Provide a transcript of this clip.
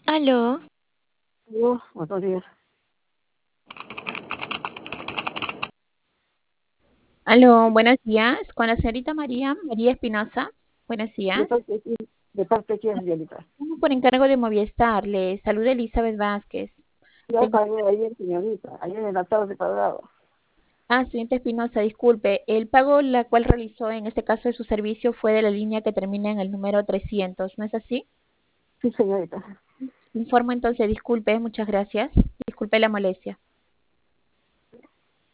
Aló, Buenos días. Aló, buenos días. Con la señorita María Espinosa. Buenos ¿De días. parte de quién, de parte de quién, señorita? Llamo por encargo de Movistar. Le saluda Elizabeth Vázquez. Ya Señor- pagué ayer, señorita. Ayer en la tarde pagado. Señorita Espinosa, disculpe. El pago la cual realizó en este caso de su servicio fue de la línea que termina en el número 300, ¿no es así? Sí, señorita. Informo entonces, disculpe, muchas gracias. Disculpe la molestia.